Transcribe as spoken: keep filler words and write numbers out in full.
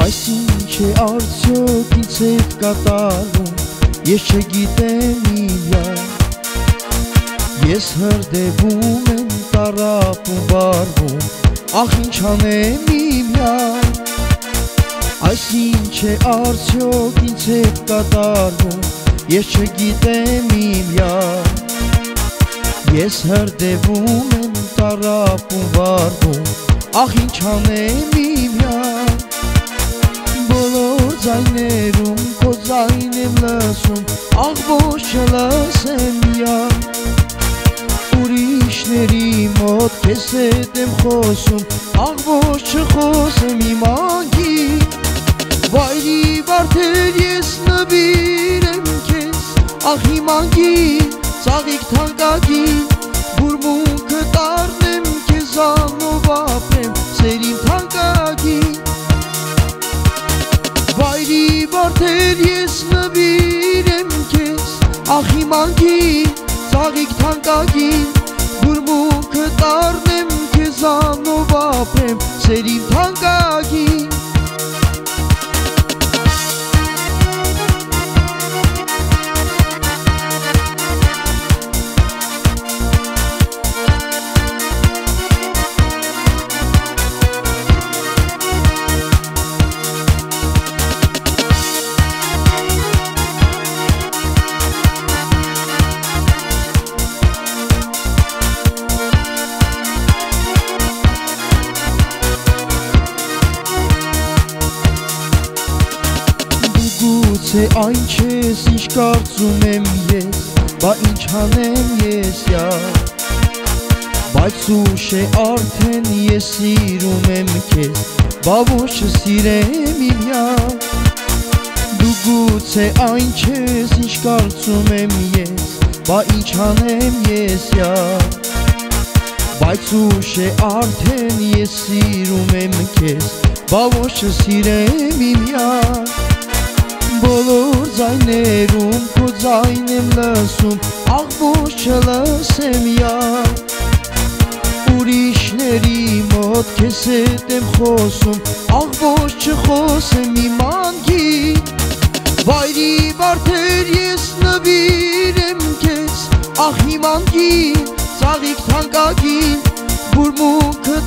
Այսինչ է արդյոք ինձ հետ կատարում, ես չգիտեմ իրար, ես հրդեհում եմ տարապ ու բարվում, ախ ինչ անեմ իրար, այսինչ է արդյոք ինձ հետ կատարում, ես չգիտեմ իրար, ես հրդեհում եմ տարապ ու բարվում, ախ ինչ անեմ իրար, բոլոր ձայներում քո ձայն եմ լսում, ախ ոչ չլսեմ յար, ուրիշների մոտ քեզ հետ եմ խոսում, ախ ոչ չխոսեմ իմ անկին, վայրի վարդեր ես նվիր եմ քեզ, ախ իմ անկին, ծաղիկ թանկագին, բուրմունքը տառնեմ քեզանով ապրեմ, սեր իմ թանկագին, վայրի վարդեր ես նվիր եմ քեզ, ախ իմ անկին, ծաղիկ թանկագին, բուրմունքը տառնեմ քեզանով ապրեմ, սեր իմ թանկագին, Գուցե այն չես ինչ կարծում եմ ես, բա ինչ անեմ ես յար, բայց ուշ է արդեն ես սիրում եմ քեզ, բա ոչ չսիրեմ իրար, դու գուցե այն չես ինչ կարծում եմ ես, բա ինչ անեմ ես յար, բայց ուշ է արդեն ես սիրում եմ քեզ, բա ոչ չսիրեմ իրար, բոլոր ձայներում քո ձայն եմ լսում, ախ ոչ չլսեմ յար, ուրիշների մոտ քեզ հետ եմ խոսում, ախ ոչ չխոսեմ իմ անկին, վայրի վարդեր ես նվիր եմ քեզ, ախ իմ անկին, ծաղիկ թանկագին, բուրմունքը